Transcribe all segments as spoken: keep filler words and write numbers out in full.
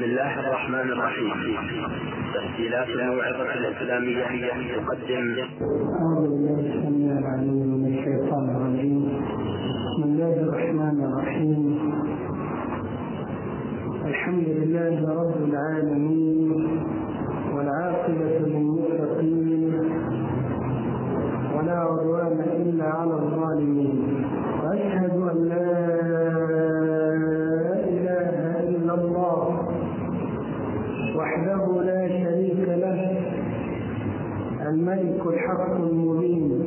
بسم الله الرحمن الرحيم. تسجيلات الموعظة الإسلامية تقدم. أعوذ بالله السميع العليم من الشيطان الرجيم. بسم الله الرحمن الرحيم. الحمد لله رب العالمين، والعاقبة للمتقين، ولا عدوان إلا على الظالمين. وأشهد أن لا إله إلا الله وحده لا شريك له، الملك الحق المبين.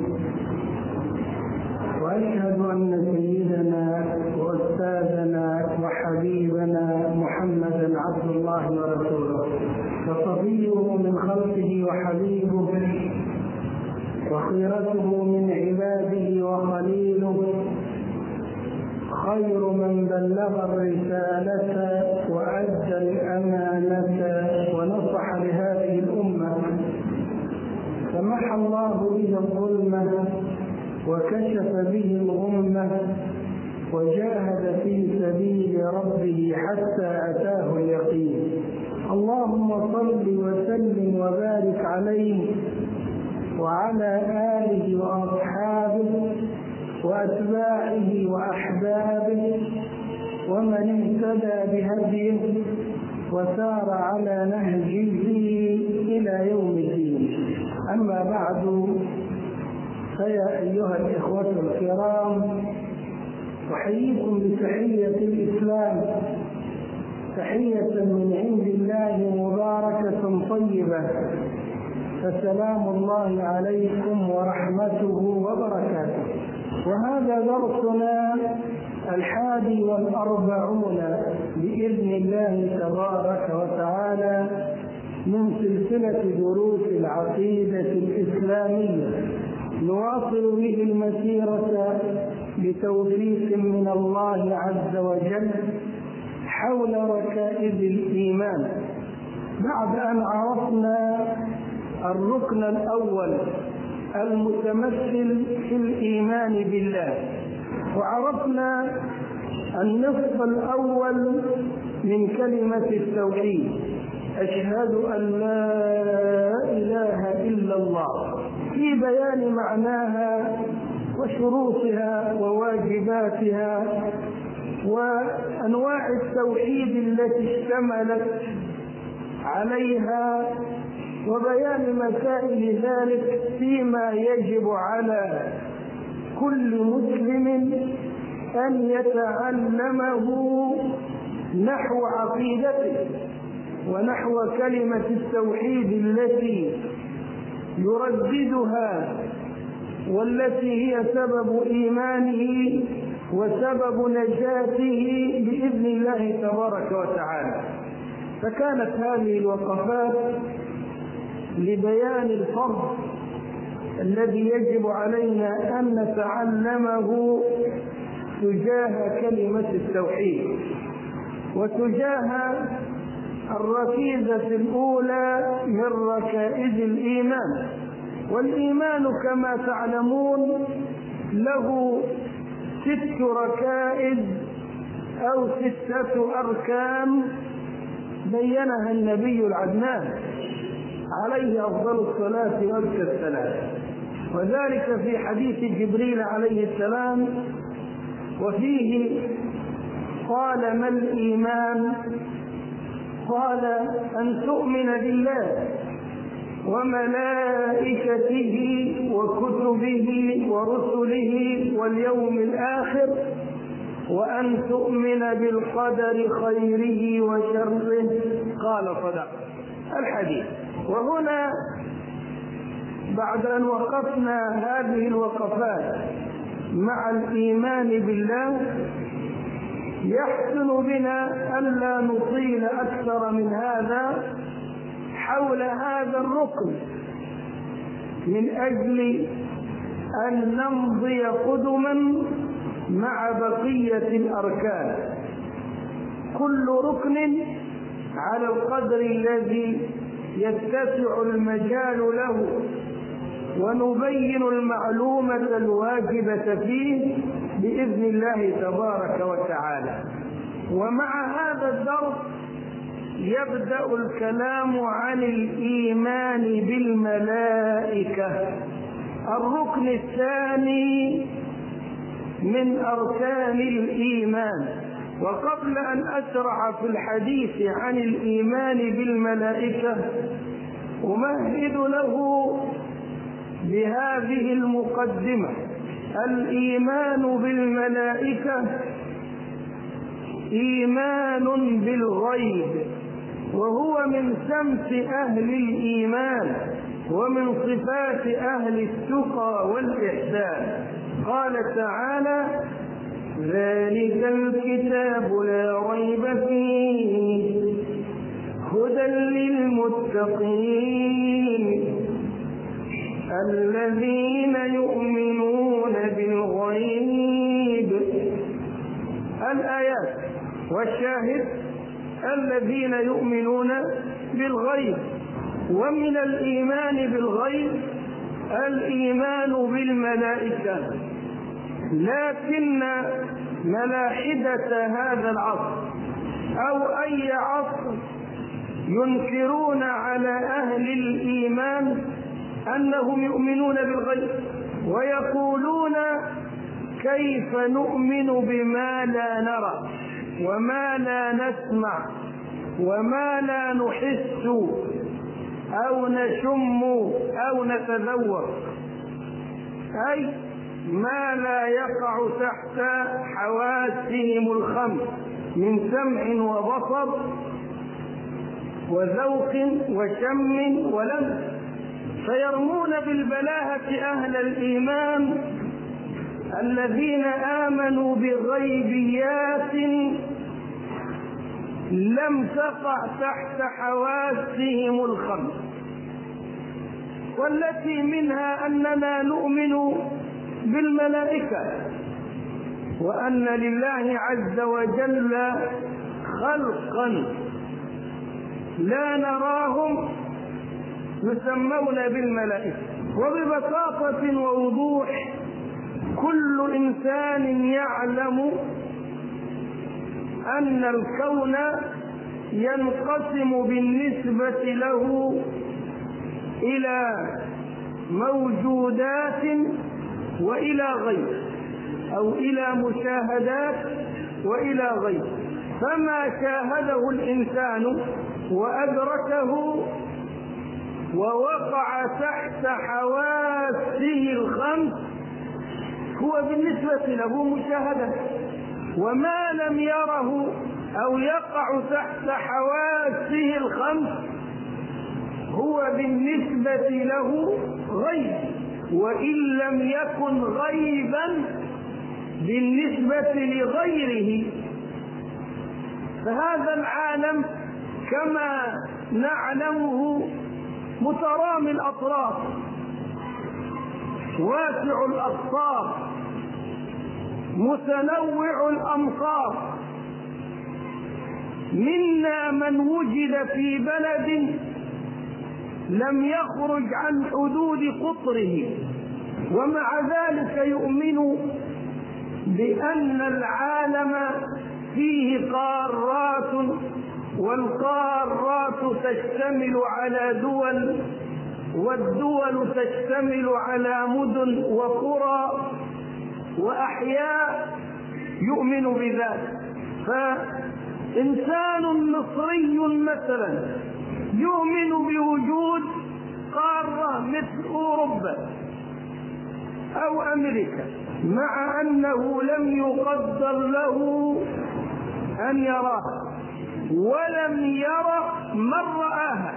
وأشهد أن سيدنا وأستاذنا وحبيبنا محمدا عبد الله ورسوله، وصفيه من خلقه وحبيبه، وخيرته من عباده وخليله، خير من بلغ الرسالة وأدى الأمانة ونصح لهذه الأمة، فمحى الله به الظلمة وكشف به الغمة، وجاهد في سبيل ربه حتى أتاه اليقين. اللهم صل وسلم وبارك عليه وعلى آله وأصحابه وأتباعه وأحبابه ومن اهتدى بهديه وسار على نهجه إلى يوم الدين. أما بعد، فيا أيها الإخوة الكرام، أحييكم بتحية الإسلام، تحية من عند الله مباركة طيبة، فسلام الله عليكم ورحمته وبركاته. وهذا درسنا الحادي والأربعون بإذن الله تبارك وتعالى من سلسلة دروس العقيدة الإسلامية، نواصل به المسيرة بتوفيق من الله عز وجل حول ركائز الإيمان، بعد أن عرفنا الركن الأول المتمثل في الإيمان بالله، وعرفنا النصف الأول من كلمة التوحيد، أشهد أن لا إله إلا الله، في بيان معناها وشروطها وواجباتها وأنواع التوحيد التي اشتملت عليها، وبيان مسائل ذلك فيما يجب على كل مسلم أن يتعلمه نحو عقيدته ونحو كلمة التوحيد التي يرددها، والتي هي سبب إيمانه وسبب نجاته بإذن الله تبارك وتعالى. فكانت هذه الوقفات لبيان الفرض الذي يجب علينا أن نتعلمه تجاه كلمة التوحيد وتجاه الركيزة الأولى من ركائز الإيمان. والإيمان كما تعلمون له ست ركائز أو ستة أركان بينها النبي العدنان عليه أفضل الصلاة وأزكى السلام، وذلك في حديث جبريل عليه السلام، وفيه قال: ما الإيمان؟ قال: أن تؤمن بالله وملائكته وكتبه ورسله واليوم الآخر، وأن تؤمن بالقدر خيره وشره. قال: صدق. الحديث. وهنا بعد أن وقفنا هذه الوقفات مع الإيمان بالله، يحسن بنا ألا نطيل أكثر من هذا حول هذا الركن، من أجل أن نمضي قدما مع بقية الأركان، كل ركن على القدر الذي يتسع المجال له، ونبين المعلومة الواجبة فيه بإذن الله تبارك وتعالى. ومع هذا الدرس يبدأ الكلام عن الإيمان بالملائكة، الركن الثاني من أركان الإيمان. وقبل أن أشرع في الحديث عن الإيمان بالملائكة أمهد له بهذه المقدمة: الإيمان بالملائكة إيمان بالغيب، وهو من سمت أهل الإيمان ومن صفات أهل التقى والإحسان. قال تعالى: ذلك الكتاب لا ريب فيه هدى للمتقين الذين يؤمنون بالغيب. الآيات والشاهد الذين يؤمنون بالغيب. ومن الإيمان بالغيب الإيمان بالملائكة، لكن ملاحدة هذا العصر أو أي عصر ينكرون على أهل الإيمان أنهم يؤمنون بالغيب، ويقولون: كيف نؤمن بما لا نرى وما لا نسمع وما لا نحس أو نشم أو نتذوق، أي ما لا يقع تحت حواسهم الخمس من سمع وبصر وذوق وشم ولمس. فيرمون بالبلاهة أهل الإيمان الذين آمنوا بغيبيات لم تقع تحت حواسهم الخمس، والتي منها أننا نؤمن بالملائكة، وأن لله عز وجل خلقا لا نراهم يسمون بالملائكة. وببساطة ووضوح كل إنسان يعلم أن الكون ينقسم بالنسبة له إلى موجودات وإلى غير، أو إلى مشاهدات وإلى غير. فما شاهده الإنسان وأدركه ووقع تحت حواسه الخمس هو بالنسبة له مشاهدة، وما لم يره أو يقع تحت حواسه الخمس هو بالنسبة له غيب، وإن لم يكن غيبا بالنسبة لغيره. فهذا العالم كما نعلمه مترامي الأطراف واسع الأقطار متنوع الأمطار. منا من وجد في بلد لم يخرج عن حدود قطره، ومع ذلك يؤمن بأن العالم فيه قارات، والقارات تشتمل على دول، والدول تشتمل على مدن وقرى وأحياء، يؤمن بذلك. فإنسان مصري مثلا يؤمن بوجود قارة مثل أوروبا أو أمريكا، مع أنه لم يقدر له أن يراها ولم يرى من رآها،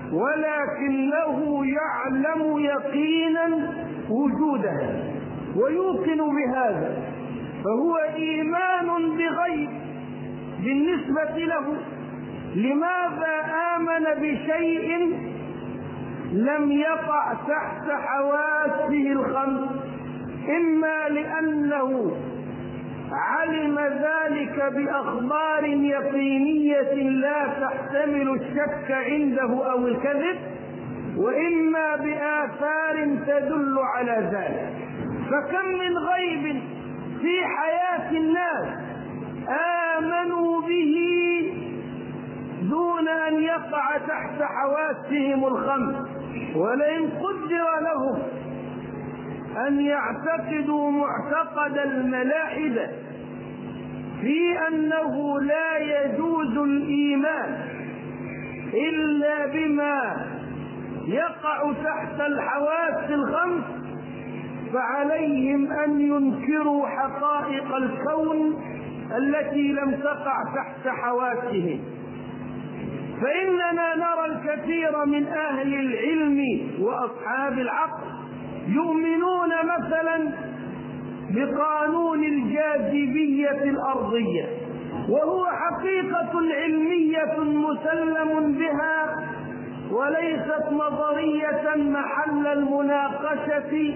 ولكنه يعلم يقينا وجودها ويوقن بهذا، فهو إيمان بغيب بالنسبة له. لماذا آمن بشيء لم يقع تحت حواسه الخمس؟ إما لأنه علم ذلك بأخبار يقينية لا تحتمل الشك عنده أو الكذب، وإما بآثار تدل على ذلك. فكم من غيب في حياة الناس آمنوا به دون يقع تحت حواسهم الخمس، ولئن قدر لهم أن يعتقدوا معتقد الملاحدة في أنه لا يجوز الإيمان إلا بما يقع تحت الحواس الخمس، فعليهم أن ينكروا حقائق الكون التي لم تقع تحت حواسهم. فإننا نرى الكثير من أهل العلم وأصحاب العقل يؤمنون مثلا بقانون الجاذبية الأرضية، وهو حقيقة علمية مسلم بها وليست نظرية محل المناقشة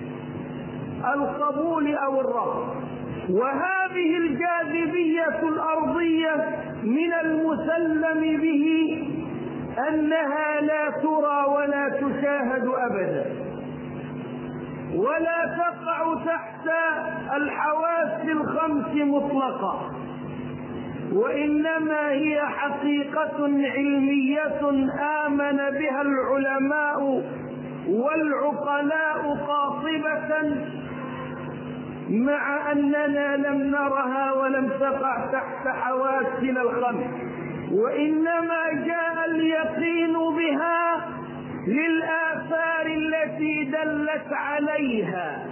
القبول أو الرفض. وهذه الجاذبية الأرضية من المسلم به أنها لا ترى ولا تشاهد أبدا، ولا تقع تحت الحواس الخمس مطلقا، وإنما هي حقيقة علمية آمن بها العلماء والعقلاء قاطبة، مع أننا لم نرها ولم تقع تحت حواسنا الخمس، وإنما جاء اليقين بها للآثار التي دلت عليها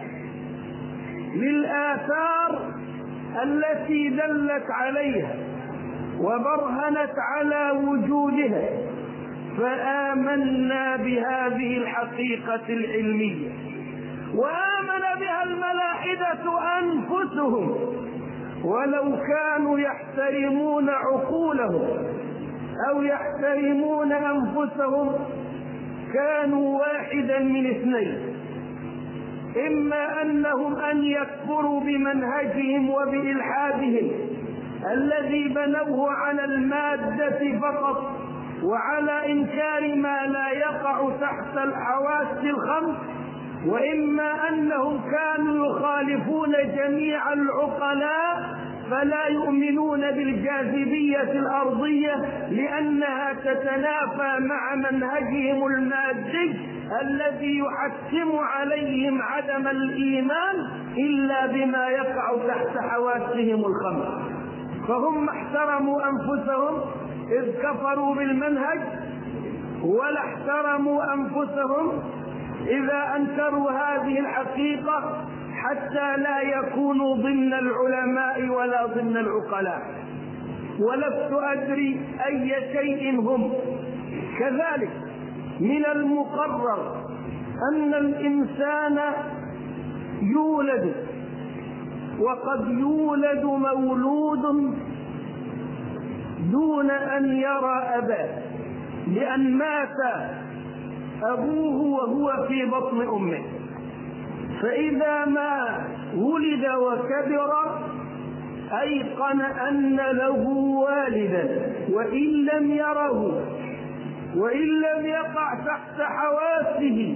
للآثار التي دلت عليها وبرهنت على وجودها، فآمنا بهذه الحقيقة العلمية. وآمن بها الملاحدة أنفسهم، ولو كانوا يحترمون عقولهم أو يحترمون أنفسهم كانوا واحدا من اثنين: إما أنهم أن يكفروا بمنهجهم وبإلحادهم الذي بنوه على المادة فقط وعلى إنكار ما لا يقع تحت الحواس الخمس، وإما أنهم كانوا يخالفون جميع العقلاء فلا يؤمنون بالجاذبية الأرضية لأنها تتنافى مع منهجهم المادي الذي يحتم عليهم عدم الإيمان إلا بما يقع تحت حواسهم الخمس. فهم احترموا أنفسهم إذ كفروا بالمنهج، ولا احترموا أنفسهم إذا أنكروا هذه الحقيقة حتى لا يكونوا ضمن العلماء ولا ضمن العقلاء. ولست أدري أي شيء هم. كذلك من المقرر أن الإنسان يولد، وقد يولد مولود دون أن يرى أباه، لأن مات أبوه وهو في بطن أمه، فإذا ما ولد وكبر أيقن أن له والدا، وإن لم يره وإن لم يقع تحت حواسه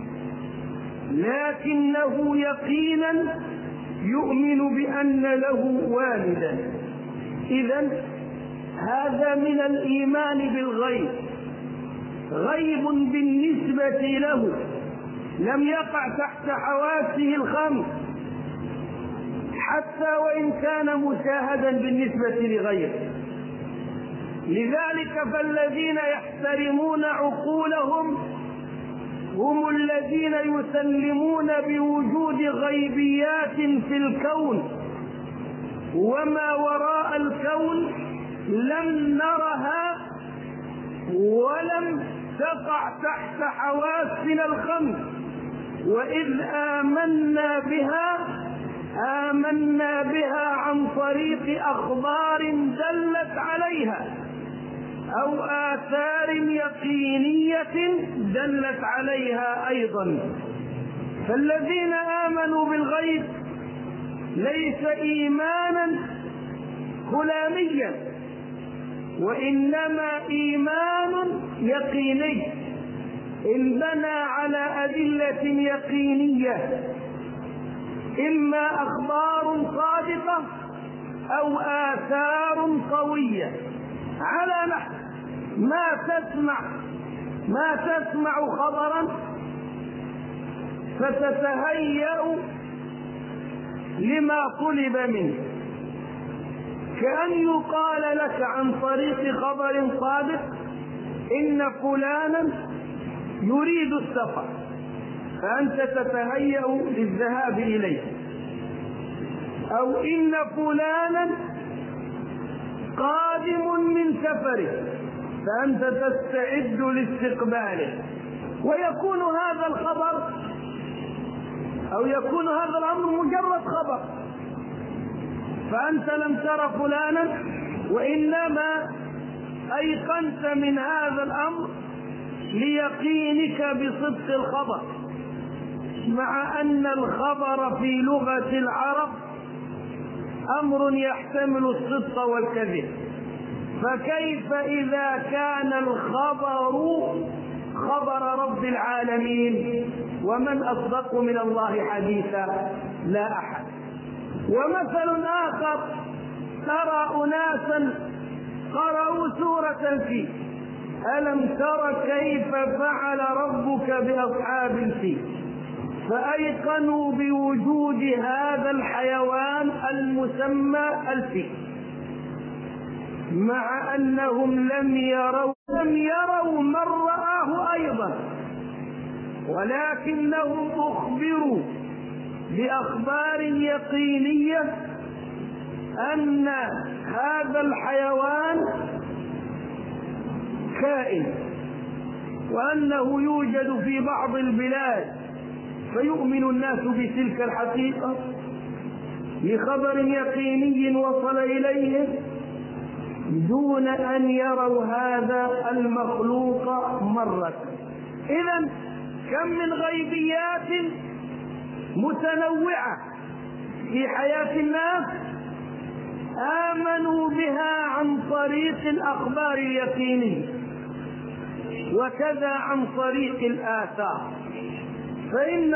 لكنه يقينا يؤمن بأن له والدا. إذن هذا من الإيمان بالغيب، غيب بالنسبة له لم يقع تحت حواسه الخمس حتى وإن كان مشاهدا بالنسبة لغيره. لذلك فالذين يحترمون عقولهم هم الذين يسلمون بوجود غيبيات في الكون وما وراء الكون لم نرها ولم تقع تحت حواسنا الخمس، وإذ آمنا بها آمنا بها عن طريق أخبار دلت عليها أو آثار يقينية دلت عليها أيضا. فالذين آمنوا بالغيب ليس إيمانا كلاميا، وإنما إيمان يقيني إن بنى على أدلة يقينية، إما أخبار صادقة أو آثار قوية، على نحو ما تسمع ما تسمع خبرا فتتهيأ لما طلب منه، كأن يقال لك عن طريق خبر صادق إن فلانا يريد السفر، فأنت تتهيأ للذهاب إليه، أو إن فلانا قادم من سفره فأنت تستعد لاستقباله، ويكون هذا الخبر أو يكون هذا الأمر مجرد خبر، فأنت لم تر فلانا وإنما أيقنت من هذا الأمر ليقينك بصدق الخبر، مع أن الخبر في لغة العرب أمر يحتمل الصدق والكذب، فكيف إذا كان الخبر خبر رب العالمين؟ ومن أصدق من الله حديثا؟ لا أحد. ومثل آخر، ترى أناسا قرأوا سورة فيه، ألم تر كيف فعل ربك بأصحاب الفيل، فأيقنوا بوجود هذا الحيوان المسمى الفيل، مع أنهم لم يروا لم يروا من رآه أيضا، ولكنهم أخبروا بأخبار يقينية أن هذا الحيوان كائن، وأنه يوجد في بعض البلاد، فيؤمن الناس بتلك الحقيقة لخبر يقيني وصل إليهم دون أن يروا هذا المخلوق مرة. إذن كم من غيبيات متنوعة في حياة الناس آمنوا بها عن طريق الأخبار اليقينية، وكذا عن طريق الآثار. فإن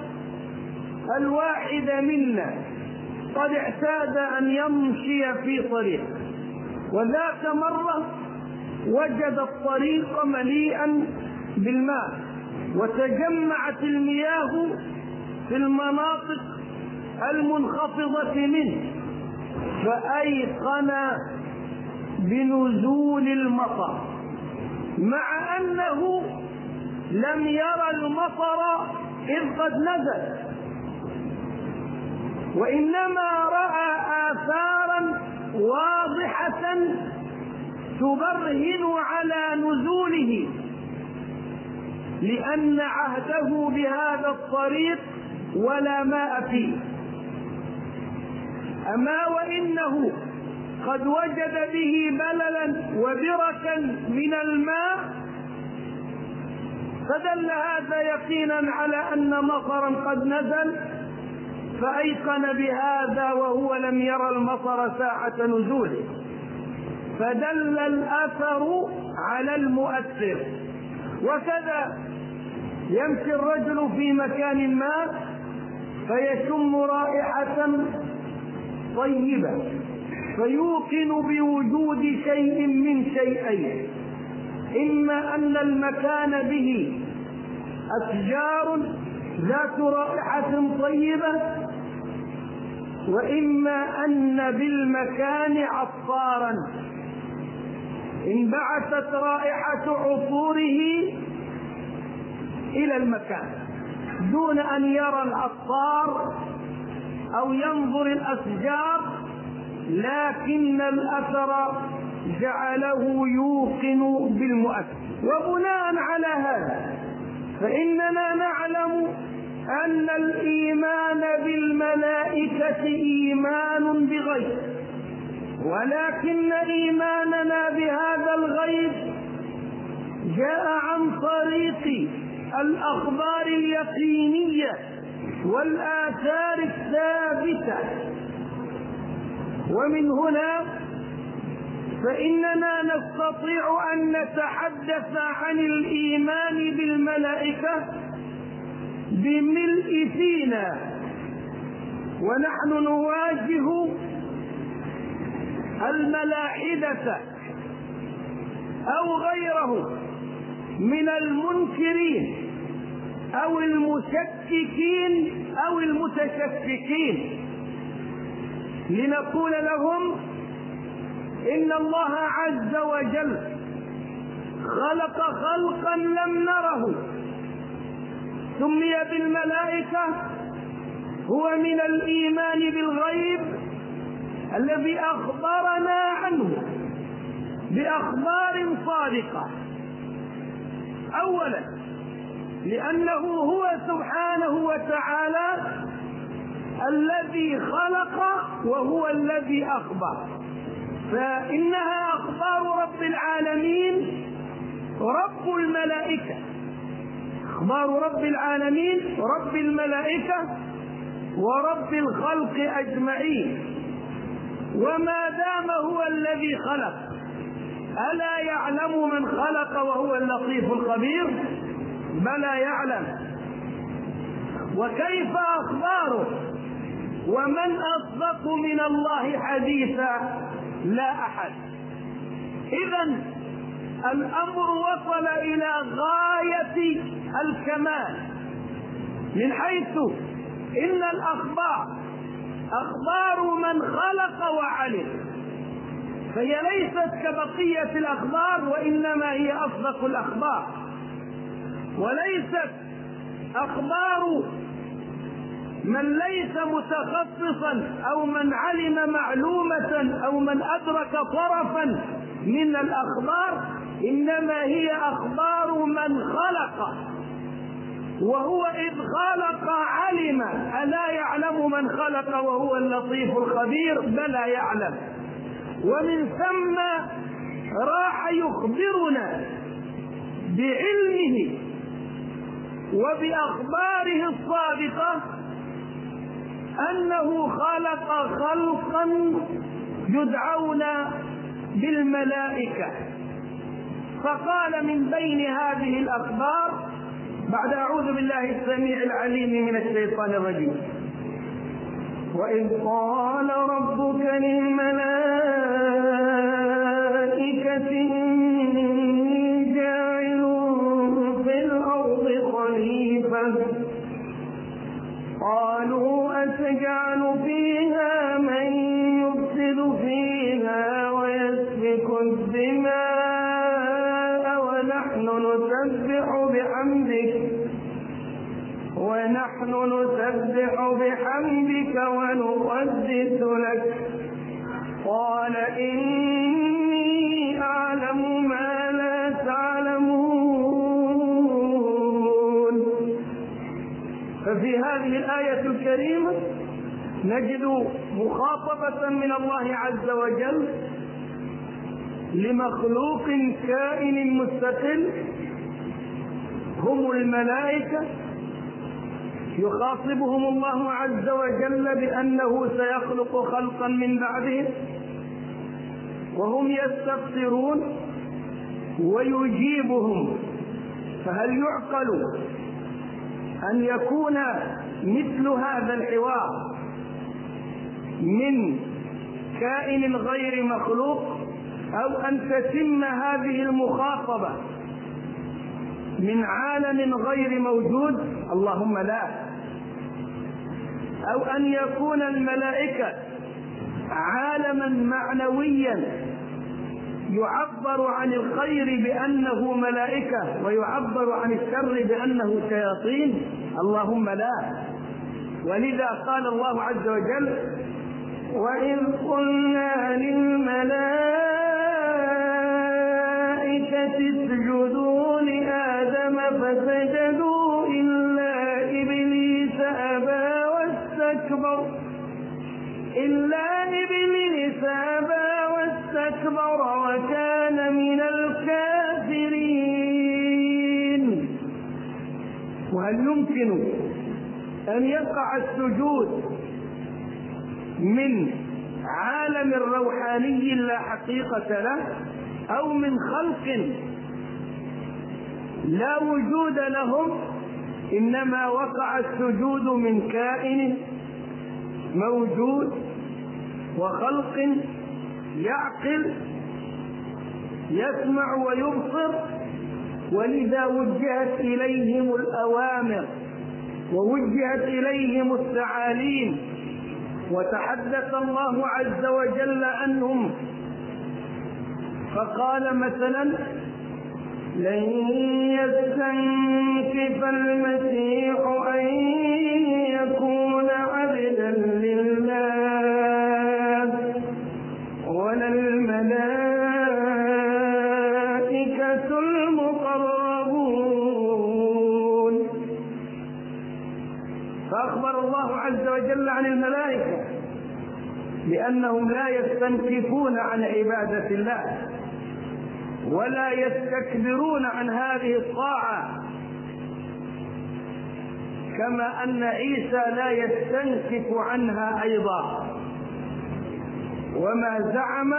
الواحد منا قد اعتاد أن يمشي في طريق، وذات مرة وجد الطريق مليئا بالماء، وتجمعت المياه في المناطق المنخفضة منه، فأيقن بنزول المطر، مع أنه لم يرى المطر إذ قد نزل، وإنما رأى آثارا واضحة تبرهن على نزوله، لأن عهده بهذا الطريق ولا ماء فيه. أما وإنه قد وجد به بللا وبركا من الماء، فدل هذا يقينا على أن مطرا قد نزل، فأيقن بهذا وهو لم يرى المطر ساعة نزوله، فدل الأثر على المؤثر. وكذا يمشي الرجل في مكان ما فيشم رائحة طيبة، فيوقن بوجود شيء من شيئين، إما أن المكان به أشجار ذات رائحة طيبة، وإما أن بالمكان عطارا انبعثت رائحة عطوره إلى المكان دون أن يرى العطار أو ينظر الأشجار، لكن الأثر جعله يوقن بالمؤثر. وبناء على هذا فإننا نعلم أن الإيمان بالملائكة إيمان بغيب، ولكن إيماننا بهذا الغيب جاء عن طريق الأخبار اليقينية والآثار الثابتة. ومن هنا فإننا نستطيع أن نتحدث عن الإيمان بالملائكة بملء فينا، ونحن نواجه الملاحدة أو غيره من المنكرين أو المشككين أو المتشككين، لنقول لهم إن الله عز وجل خلق خلقا لم نره، سمي بالملائكة، هو من الإيمان بالغيب الذي أخبرنا عنه بأخبار صادقة. أولا لأنه هو سبحانه وتعالى الذي خلق وهو الذي أخبر، فإنها أخبار رب العالمين رب الملائكة، أخبار رب العالمين رب الملائكة ورب الخلق أجمعين. وما دام هو الذي خلق، ألا يعلم من خلق وهو اللطيف الخبير؟ بلى يعلم. وكيف أخباره؟ ومن أصدق من الله حديثا؟ لا أحد. إذن الأمر وصل إلى غاية الكمال، من حيث إن الأخبار أخبار من خلق وعلم، فهي ليست كبقية الأخبار، وإنما هي أصدق الأخبار، وليست أخبار من ليس متخصصا أو من علم معلومة أو من أدرك طرفا من الأخبار، إنما هي أخبار من خلق، وهو إذ خلق علم. ألا يعلم من خلق وهو اللطيف الخبير؟ بلى يعلم. ومن ثم راح يخبرنا بعلمه وبأخباره الصادقة أنه خلق خلقا يدعون بالملائكة، فقال من بين هذه الأخبار بعد أعوذ بالله السميع العليم من الشيطان الرجيم: وإذ قال ربك للملائكة إني جاعل في الأرض خليفة قالوا أتجعل فيها من يفسد فيها ويسفك الدماء ونحن نسبح بحمدك ونحن نسبح بحمدك ونقدس لك قال إني أعلم ما لا تعلمون. ففي هذه الآية الكريمة نجد مخاطبة من الله عز وجل لمخلوق كائن مستقل هم الملائكة، يخاطبهم الله عز وجل بأنه سيخلق خلقا من بعدهم، وهم يستفسرون ويجيبهم. فهل يعقل أن يكون مثل هذا الحوار من كائن غير مخلوق، أو أن تتم هذه المخاطبة من عالم غير موجود؟ اللهم لا. أو أن يكون الملائكة عالما معنويا يعبر عن الخير بأنه ملائكة ويعبر عن الشر بأنه شياطين؟ اللهم لا. ولذا قال الله عز وجل: وإذ قلنا للملائكة اسجدوا لآدم فسجدوا إلا إبليس أبى واستكبر إلا إبليس أبى واستكبر وكان من الكافرين. وهل يمكن أن يقع السجود من عالم روحاني لا حقيقة له، أو من خلق لا وجود لهم؟ إنما وقع السجود من كائن موجود وخلق يعقل يسمع ويبصر، ولذا وجهت إليهم الأوامر ووجهت إليهم التعاليم. وتحدث الله عز وجل عنهم فقال مثلا: لن يستنكف المسيح أن يكون عبدا لله ولا الملائكة المقربون. فأخبر الله عز وجل عن الملائكة لأنهم لا يستنكفون عن عبادة الله ولا يستكبرون عن هذه الطاعة، كما أن عيسى لا يستنكف عنها أيضا، وما زعم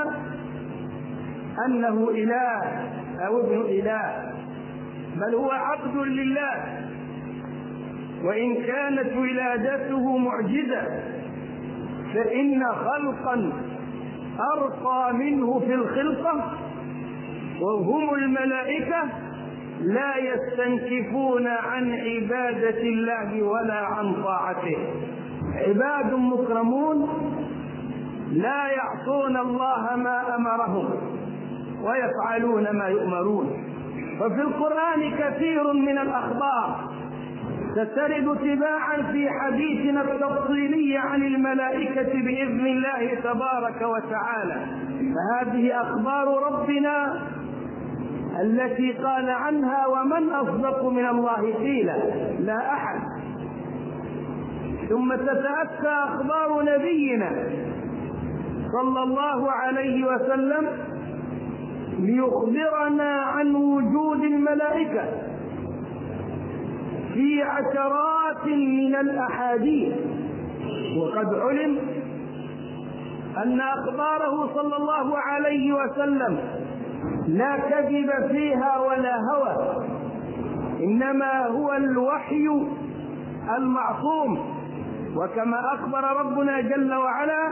أنه إله أو ابن إله، بل هو عبد لله. وإن كانت ولادته معجزة فإن خلقا أرقى منه في الخلقة وهم الملائكة لا يستنكفون عن عبادة الله ولا عن طاعته، عباد مكرمون لا يعصون الله ما أمرهم ويفعلون ما يؤمرون. وفي القرآن كثير من الأخبار سترد تباعا في حديثنا التفصيلي عن الملائكة بإذن الله تبارك وتعالى. فهذه أخبار ربنا التي قال عنها: ومن أصدق من الله قيلا، لا أحد. ثم تتأتى أخبار نبينا صلى الله عليه وسلم ليخبرنا عن وجود الملائكة في عشرات من الأحاديث. وقد علم أن أخباره صلى الله عليه وسلم لا كذب فيها ولا هوى، إنما هو الوحي المعصوم. وكما أخبر ربنا جل وعلا: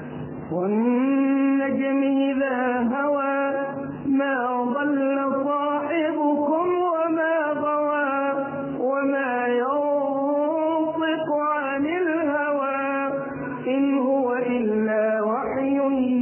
والنجم إذا هوى ما ضل صاحبكم وما غوى وما ينطق عن الهوى إن هو إلا وحي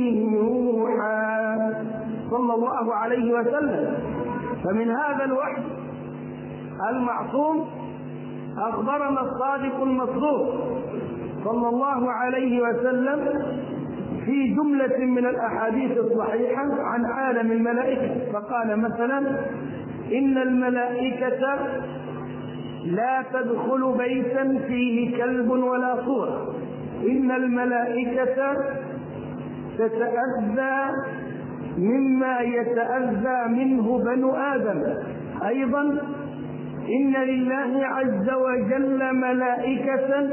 يوحى، صلى الله عليه وسلم. فمن هذا الوحي المعصوم أخبرنا الصادق المصدوق صلى الله عليه وسلم في جملة من الأحاديث الصحيحة عن عالم الملائكة، فقال مثلا: إن الملائكة لا تدخل بيتا فيه كلب ولا صورة، إن الملائكة تتأذى مما يتأذى منه بنو آدم. أيضا إن لله عز وجل ملائكة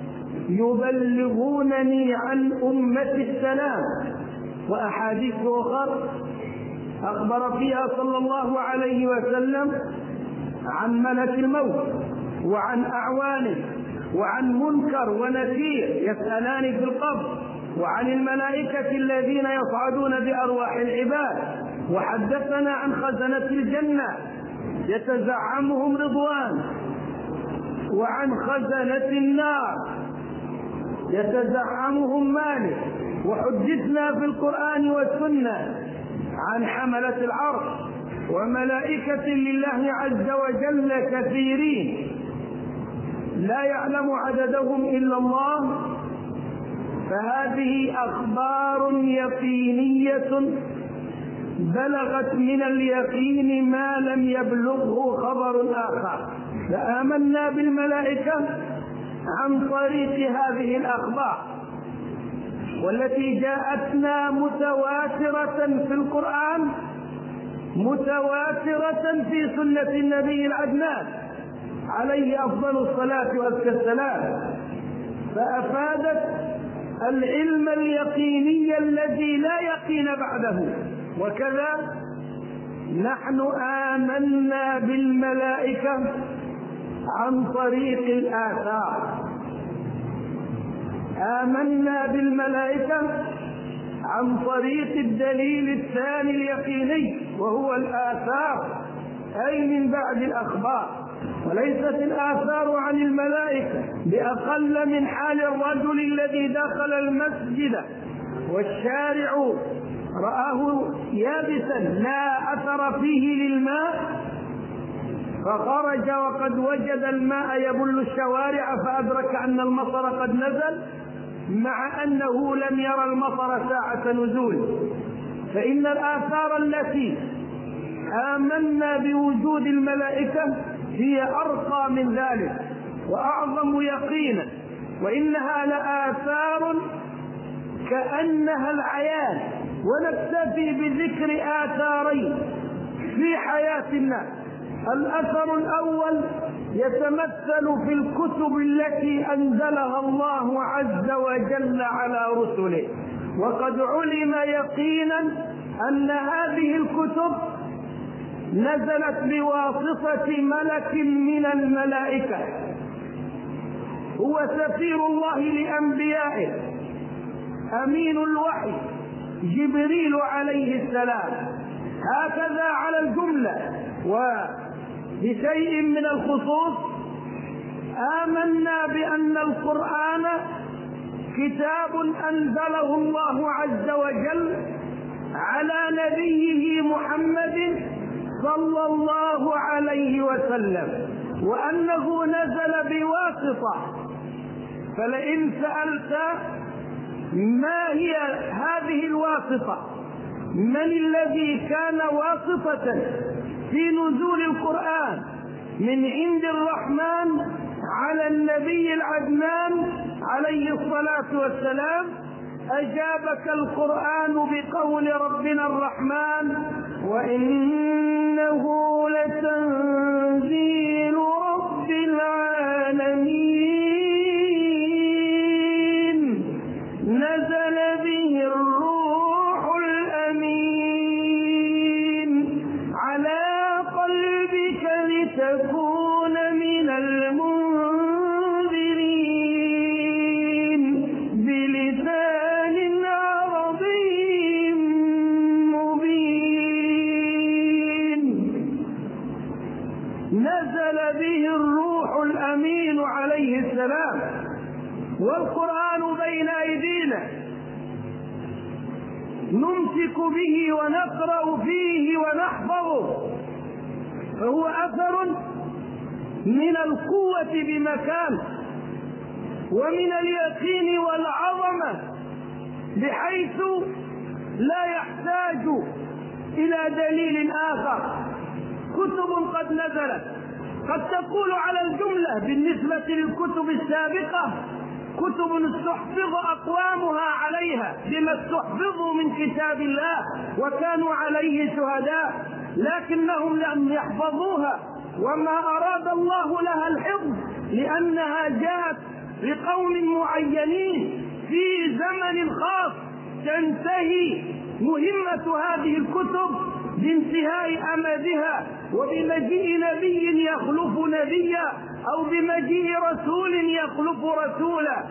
يبلغونني عن أمة السلام. وأحاديث أخرى أخبر فيها صلى الله عليه وسلم عن ملك الموت وعن أعوانه وعن منكر ونكير يسألان في القبر، وعن الملائكة الذين يصعدون بأرواح العباد. وحدثنا عن خزنة الجنة يتزعمهم رضوان، وعن خزنة النار يتزعمهم مالك. وحدثنا في القرآن والسنة عن حملة العرش وملائكة لله عز وجل كثيرين لا يعلم عددهم إلا الله. فهذه أخبار يقينية بلغت من اليقين ما لم يبلغه خبر آخر. فآمنا بالملائكة عن طريق هذه الأخبار، والتي جاءتنا متواترة في القرآن، متواترة في سنة النبي العدنان عليه أفضل الصلاة والسلام، فأفادت العلم اليقيني الذي لا يقين بعده. وكذا نحن آمنا بالملائكة عن طريق الآثار، آمنا بالملائكة عن طريق الدليل الثاني اليقيني وهو الآثار، أي من بعد الأخبار. وليست الآثار عن الملائكة بأقل من حال الرجل الذي دخل المسجد والشارع رآه يابسا لا أثر فيه للماء، فخرج وقد وجد الماء يبل الشوارع فأدرك أن المطر قد نزل، مع أنه لم يرى المطر ساعة نزول. فإن الآثار التي آمنا بوجود الملائكة هي أرقى من ذلك وأعظم يقينا، وإنها لآثار كأنها العيان. ونكتفي بذكر آثارين في حياة الناس. الأثر الأول يتمثل في الكتب التي أنزلها الله عز وجل على رسله، وقد علم يقينا أن هذه الكتب نزلت بواسطة ملك من الملائكة هو سفير الله لأنبيائه، أمين الوحي جبريل عليه السلام. هكذا على الجملة. وبشيء من الخصوص آمنا بأن القرآن كتاب أنزله الله عز وجل على نبيه محمد صلى الله عليه وسلم، وأنه نزل بواسطة. فلئن سألت ما هي هذه الواسطة، من الذي كان واسطة في نزول القرآن من عند الرحمن على النبي العدنان عليه الصلاة والسلام، أجابك القرآن بقول ربنا الرحمن: وإنه لتنزيل رب العالمين نزل به الروح الأمين على قلبك لتكون من المنذرين بلسان عربي مبين. نزل به الروح الأمين عليه السلام، والقرآن بين أيدينا نمسك به ونقرأ فيه ونحفظه، فهو أثر من القوة بمكان ومن اليقين والعظمة، بحيث لا يحتاج إلى دليل آخر. كتب قد نزلت قد تقول على الجملة بالنسبة للكتب السابقة كتب استحفظ أقوامها عليها بما استحفظوا من كتاب الله وكانوا عليه شهداء، لكنهم لم يحفظوها وما أراد الله لها الحفظ، لأنها جاءت لقوم معينين في زمن خاص تنتهي مهمة هذه الكتب بانتهاء أمدها وبمجيء نبي يخلف نبيا أو بمجيء رسول يخلف رسولا.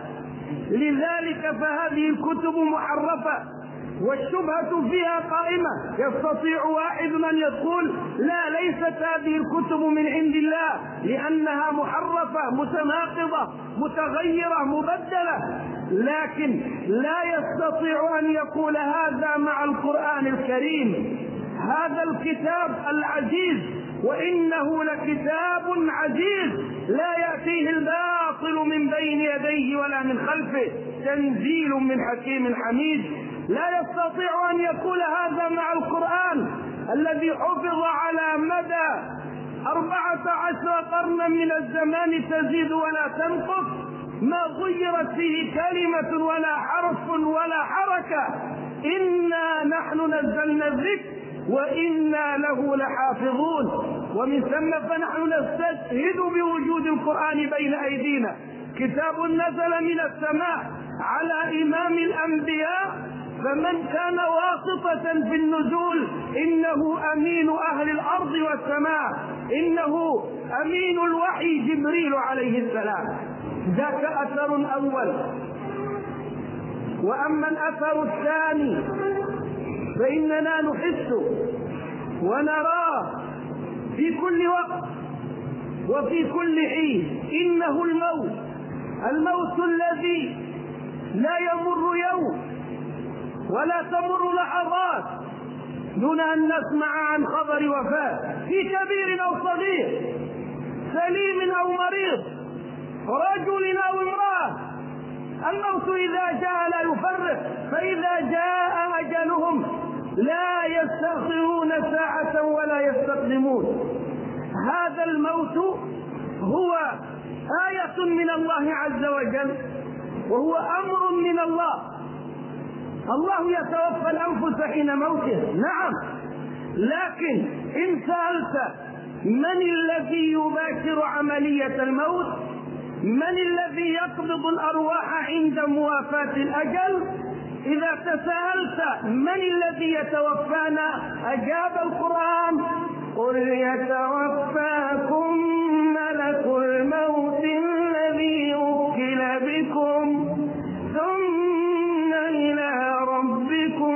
لذلك فهذه الكتب محرفة والشبهة فيها قائمة. يستطيع واحد من يقول لا، ليست هذه الكتب من عند الله لأنها محرفة متناقضة متغيرة مبدلة، لكن لا يستطيع أن يقول هذا مع القرآن الكريم. هذا الكتاب العزيز، وإنه لكتاب عزيز لا يأتيه الباطل من بين يديه ولا من خلفه، تنزيل من حكيم حميد. لا يستطيع أن يقول هذا مع القرآن الذي حفظ على مدى أربعة عشر قرنا من الزمان تزيد ولا تنقص، ما غيرت فيه كلمة ولا حرف ولا حركة. إنا نحن نزلنا الذكر وإنا له لحافظون. ومن ثم فنحن نستشهد بوجود القرآن بين أيدينا، كتاب نزل من السماء على إمام الأنبياء، فمن كان واسطة في النزول إنه أمين أهل الأرض والسماء، إنه أمين الوحي جبريل عليه السلام. ذاك أثر أول. وأما الأثر الثاني فإننا نحس ونراه في كل وقت وفي كل حين، إنه الموت، الموت الذي لا يمر يوم ولا تمر لحظات دون أن نسمع عن خبر وفاة في كبير أو صغير، سليم أو مريض، رجل أو امرأة. الموت إذا جاء لا يفرق، فإذا جاء أجلهم لا يستأخرون ساعة ولا يستقدمون. هذا الموت هو آية من الله عز وجل، وهو أمر من الله. الله يتوفى الأنفس حين موتها، نعم، لكن إن سألت من الذي يباشر عملية الموت، من الذي يقبض الأرواح عند موافاة الأجل، إذا تساءلت من الذي يتوفانا أجاب القرآن: قل يتوفاكم ملك الموت الذي وكل بكم ثم إلى ربكم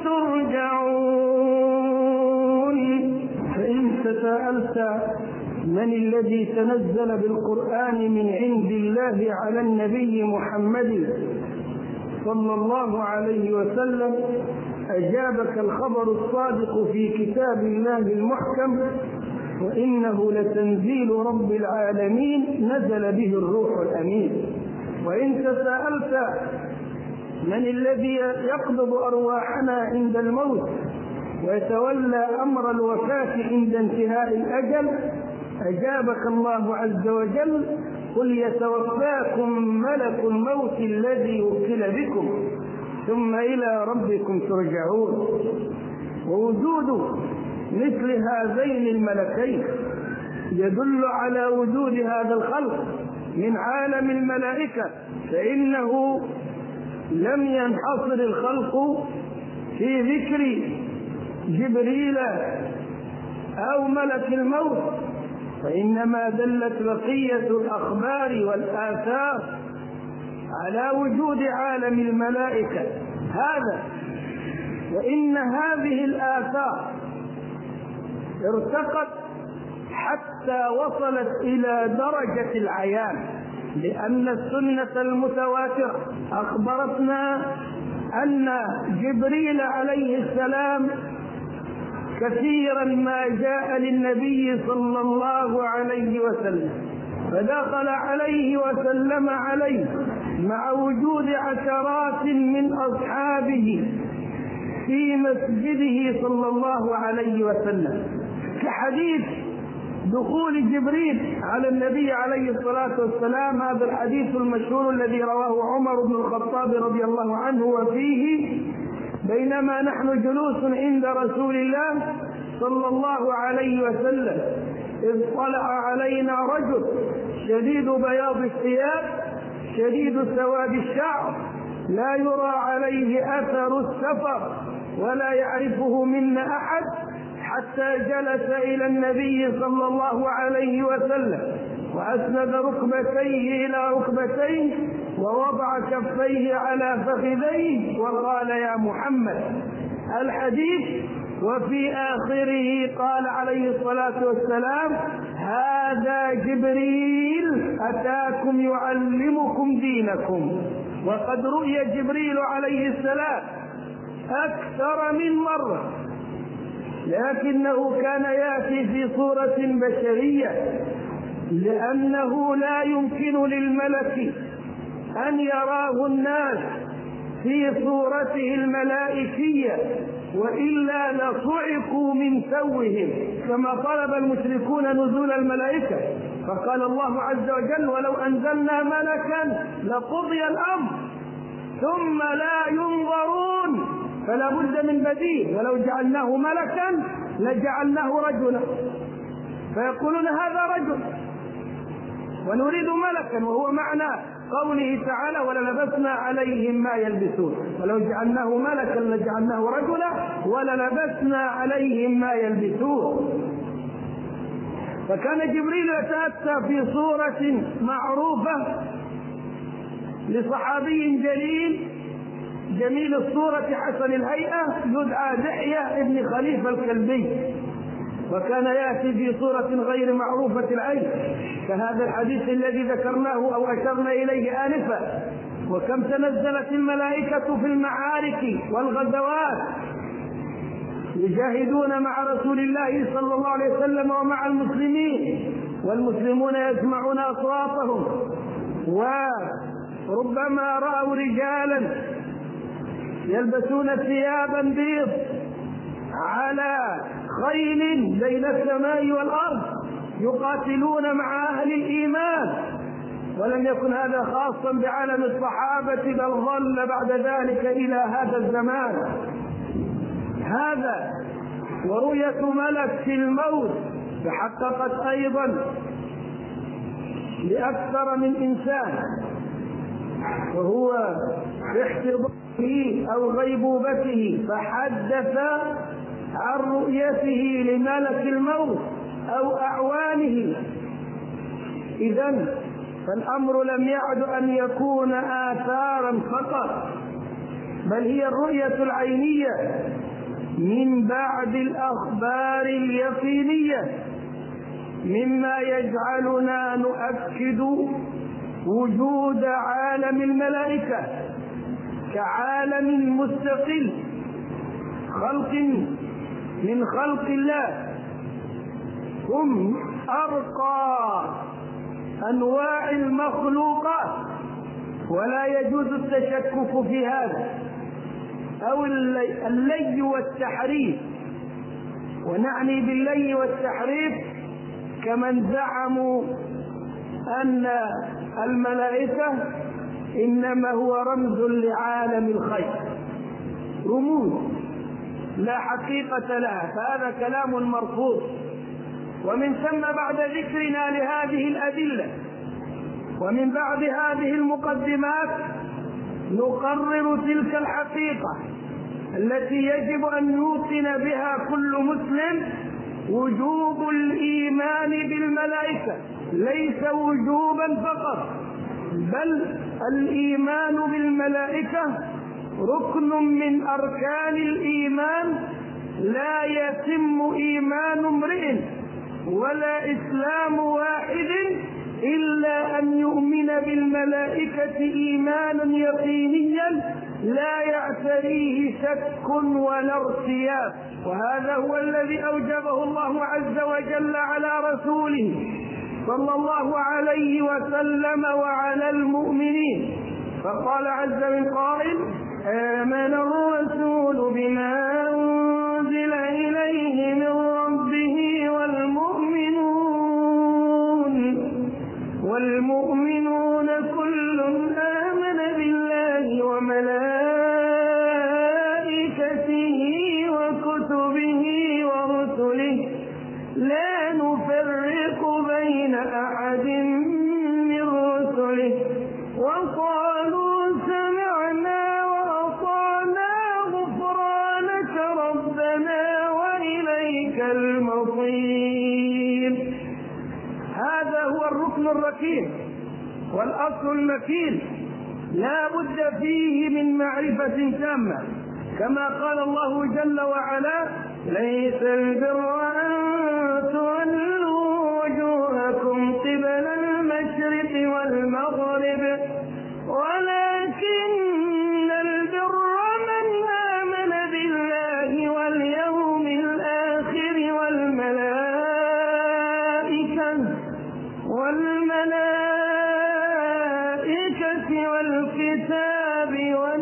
ترجعون. فإن تساءلت من الذي تنزل بالقرآن من عند الله على النبي محمد صلى الله عليه وسلم، أجابك الخبر الصادق في كتاب الله المحكم: وإنه لتنزيل رب العالمين نزل به الروح الأمين. وإن تساءلت من الذي يقبض أرواحنا عند الموت ويتولى أمر الوفاة عند انتهاء الأجل، أجابك الله عز وجل: قل يتوفاكم ملك الموت الذي وكل بكم ثم إلى ربكم ترجعون. ووجود مثل هذين الملكين يدل على وجود هذا الخلق من عالم الملائكة، فإنه لم ينحصر الخلق في ذكر جبريل أو ملك الموت، فإنما دلت بقية الأخبار والآثار على وجود عالم الملائكة هذا. وإن هذه الآثار ارتقت حتى وصلت إلى درجة العيان، لأن السنة المتواترة أخبرتنا أن جبريل عليه السلام كثيرا ما جاء للنبي صلى الله عليه وسلم، فدخل عليه وسلم عليه مع وجود عشرات من أصحابه في مسجده صلى الله عليه وسلم، كحديث دخول جبريل على النبي عليه الصلاة والسلام، هذا الحديث المشهور الذي رواه عمر بن الخطاب رضي الله عنه، وفيه: بينما نحن جلوس عند رسول الله صلى الله عليه وسلم إذ طلع علينا رجل شديد بياض الثياب شديد سواد الشعر لا يرى عليه أثر السفر ولا يعرفه منا أحد، حتى جلس إلى النبي صلى الله عليه وسلم وأسند ركبتيه إلى ركبتيه ووضع كفيه على فخذيه وقال: يا محمد. الحديث. وفي آخره قال عليه الصلاة والسلام: هذا جبريل أتاكم يعلمكم دينكم. وقد رؤي جبريل عليه السلام أكثر من مرة، لكنه كان يأتي في صورة بشرية، لأنه لا يمكن للملك أن يراه الناس في صورته الملائكية، وإلا لصعقوا من سوهم كما طلب المشركون نزول الملائكة. فقال الله عز وجل: ولو أنزلنا ملكا لقضي الأمر ثم لا ينظرون. فلا بد من بديل، ولو جعلناه ملكا لجعلناه رجلا، فيقولون هذا رجل ونريد ملكا، وهو معنى قوله تعالى: وللبسنا عليهم ما يلبسون. ولو جعلناه ملكا لجعلناه رجلا وللبسنا عليهم ما يلبسون. فكان جبريل يتأتى في صورة معروفة لصحابي جليل جميل الصورة حسن الهيئة يدعى دحية ابن خليفة الكلبي وكان يأتي في صورة غير معروفة العين كهذا الحديث الذي ذكرناه أو أشرنا إليه آنفا. وكم تنزلت الملائكة في المعارك والغزوات يجاهدون مع رسول الله صلى الله عليه وسلم ومع المسلمين، والمسلمون يسمعون أصواتهم، وربما رأوا رجالا يلبسون ثيابا بيض على خيل بين السماء والأرض يقاتلون مع أهل الإيمان. ولم يكن هذا خاصا بعالم الصحابة، بل ظل بعد ذلك إلى هذا الزمان. هذا ورؤية ملك الموت تحققت أيضا لأكثر من إنسان، وهو في احتضاره أو غيبوبته فحدث عن رؤيته لملك الموت أو أعوانه. إذن فالأمر لم يعد أن يكون آثارا فقط، بل هي الرؤية العينية من بعد الأخبار اليقينية، مما يجعلنا نؤكد وجود عالم الملائكة كعالم مستقل، خلق من خلق الله، هم أرقى أنواع المخلوقات، ولا يجوز التشكك في هذا أو اللي والتحريف. ونعني باللي والتحريف كمن زعموا أن الملائكة إنما هو رمز لعالم الخير، رموز لا حقيقة لها، فهذا كلام مرفوض. ومن ثم بعد ذكرنا لهذه الأدلة ومن بعد هذه المقدمات نقرر تلك الحقيقة التي يجب أن يوقن بها كل مسلم، وجوب الإيمان بالملائكة، ليس وجوبا فقط، بل الإيمان بالملائكة ركن من أركان الإيمان. لا يتم إيمان امرئ ولا إسلام واحد إلا أن يؤمن بالملائكة إيمانا يقينيا لا يعتريه شك ولا ارتياب. وهذا هو الذي أوجبه الله عز وجل على رسوله صلى الله عليه وسلم وعلى المؤمنين، فقال عز من قائل: آمن الرسول بما أنزل إليه من ربه والمؤمنون والمؤمنون كل آمن بالله وملائكته وكتبه ورسله لا نفرق بين أحد من رسله وقالوا سمعنا وأطعنا غفرانك ربنا وإليك المصير. هذا هو الركن الركين والأصل المكين، لا بد فيه من معرفة تامة، كما قال الله جل وعلا: ليس البر أن تولوا وجوهكم قبل المشرق والمغرب ولكن البر من آمن بالله واليوم الآخر والملائكة والملائكة والكتاب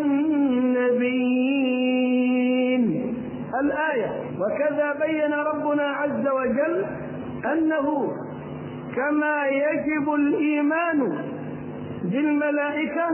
والنبيين. الآية. وكذا بين ربنا عز وجل أنه كما يجب الإيمان بالملائكة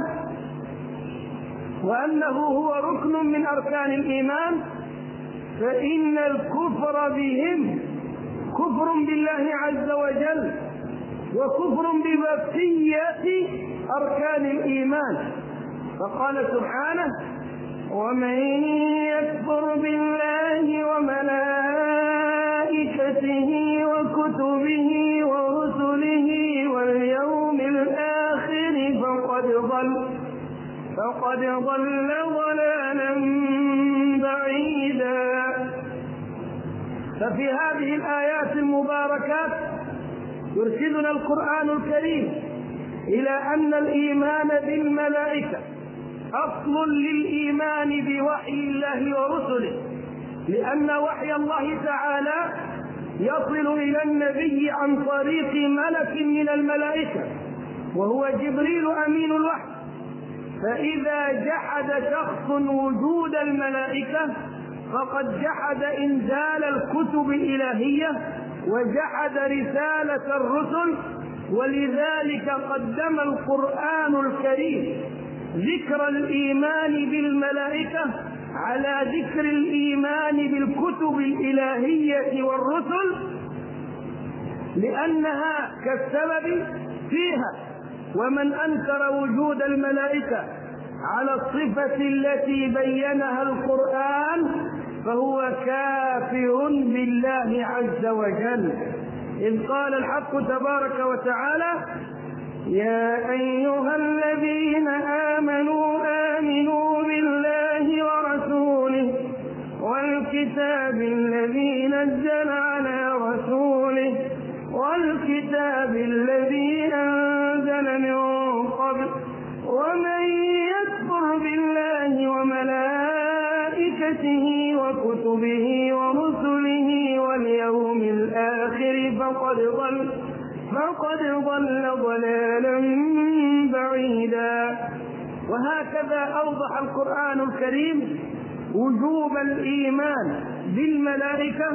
وأنه هو ركن من أركان الإيمان، فإن الكفر بهم كفر بالله عز وجل وكفر ببقية أركان الإيمان. فقال سبحانه: ومن يكفر بالله وملائكته وكتبه ورسله واليوم الآخر فقد ضل فقد ضل ضلالا بعيدا. ففي هذه الآيات المباركات يرشدنا القرآن الكريم إلى أن الإيمان بالملائكة أصل للإيمان بوحي الله ورسله، لأن وحي الله تعالى يصل إلى النبي عن طريق ملك من الملائكة وهو جبريل أمين الوحي. فإذا جحد شخص وجود الملائكة فقد جحد إنزال الكتب الإلهية وجحد رسالة الرسل، ولذلك قدم القرآن الكريم ذكر الإيمان بالملائكة على ذكر الإيمان بالكتب الإلهية والرسل، لأنها كالسبب فيها. ومن أنكر وجود الملائكة على الصفة التي بينها القرآن فهو كافر بالله عز وجل، إذ قال الحق تبارك وتعالى: يا أيها الذين آمنوا آمنوا بالله ورسوله والكتاب الذي نزل على رسوله والكتاب الذي أنزل من قبل ومن يكفر بالله وملائكته وكتبه ورسله واليوم الآخر فقد ضل فقد ضل ضلالا بعيدا. وهكذا أوضح القرآن الكريم وجوب الإيمان بالملائكة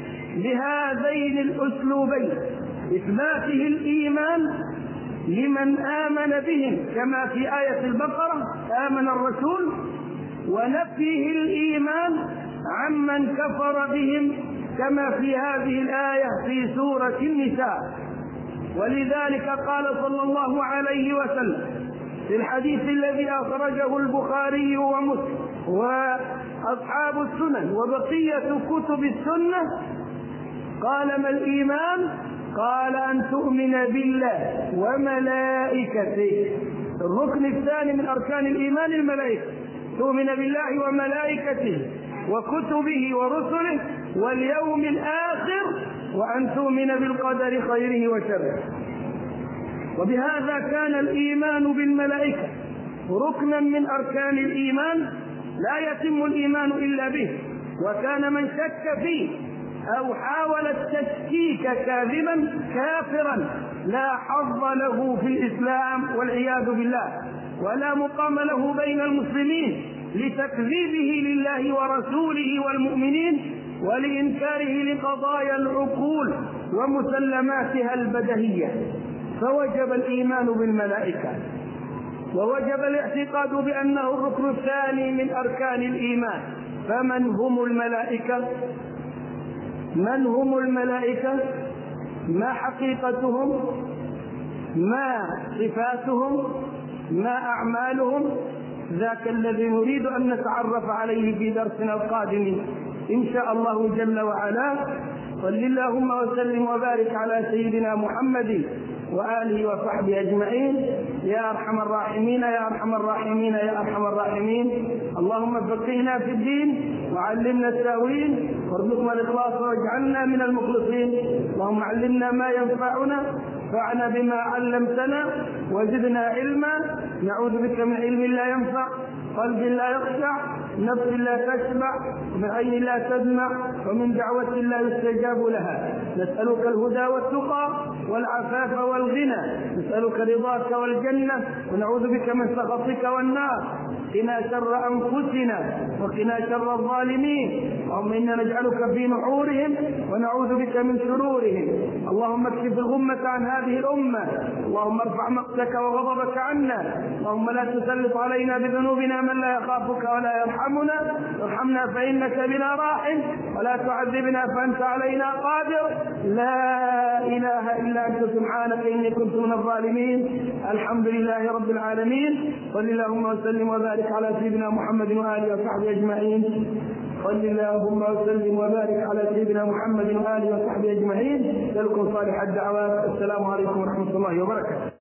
بهذين الأسلوبين: إثباته الإيمان لمن آمن بهم كما في آية البقرة آمن الرسول، ونفيه الإيمان عمن كفر بهم كما في هذه الآية في سورة النساء. ولذلك قال صلى الله عليه وسلم في الحديث الذي أخرجه البخاري ومسلم وأصحاب السنن وبقية كتب السنة، قال: ما الإيمان؟ قال: أن تؤمن بالله وملائكته. الركن الثاني من أركان الإيمان الملائكة، تؤمن بالله وملائكته وكتبه ورسله واليوم الآخر، وأن تؤمن بالقدر خيره وشره. وبهذا كان الإيمان بالملائكة ركنا من أركان الإيمان لا يتم الإيمان إلا به. وكان من شك فيه أو حاول التشكيك كاذبا كافرا لا حظ له في الإسلام والعياذ بالله، ولا مقام له بين المسلمين لتكذيبه لله ورسوله والمؤمنين ولإنكاره لقضايا العقول ومسلماتها البدهية. فوجب الإيمان بالملائكة، ووجب الاعتقاد بأنه الركن الثاني من أركان الإيمان. فمن هم الملائكة؟ من هم الملائكة؟ ما حقيقتهم؟ ما صفاتهم؟ ما أعمالهم؟ ذاك الذي نريد أن نتعرف عليه في درسنا القادم إن شاء الله جل وعلا. صل اللهم وسلم وبارك على سيدنا محمد وآله وصحبه أجمعين يا أرحم الراحمين يا أرحم الراحمين يا أرحم الراحمين. اللهم فقهنا في الدين وعلمنا التأويل وارزقنا الإخلاص واجعلنا من المخلصين. اللهم علمنا ما ينفعنا وانفعنا بما علمتنا وزدنا علما. نعوذ بك من علم لا ينفع، قلب لا يخشع، نفس لا تشبع، ومن عين لا تدمع، ومن دعوة لا يستجاب لها. نسألك الهدى والتقى والعفاف والغنى، نسألك رضاك والجنة، ونعوذ بك من سخطك والنار. قنا شر أنفسنا وقنا شر الظالمين. اللهم إنا نجعلك في نحورهم ونعوذ بك من شرورهم. اللهم اكشف الغمة عن هذه الأمة. اللهم ارفع مقتك وغضبك عنا. اللهم لا تسلط علينا بذنوبنا من لا يخافك ولا يرحمنا. ارحمنا فإنك بنا راحم، ولا تعذبنا فأنت علينا قادر. لا إله إلا أنت سبحانك إني كنت من الظالمين. الحمد لله رب العالمين. صل اللهم وسلم وبارك على سيدنا محمد وآله وصحبه أجمعين. صل اللهم وسلم وبارك على سيدنا محمد وآله وصحبه أجمعين. لكم صالح الدعوات. السلام عليكم ورحمة الله وبركاته.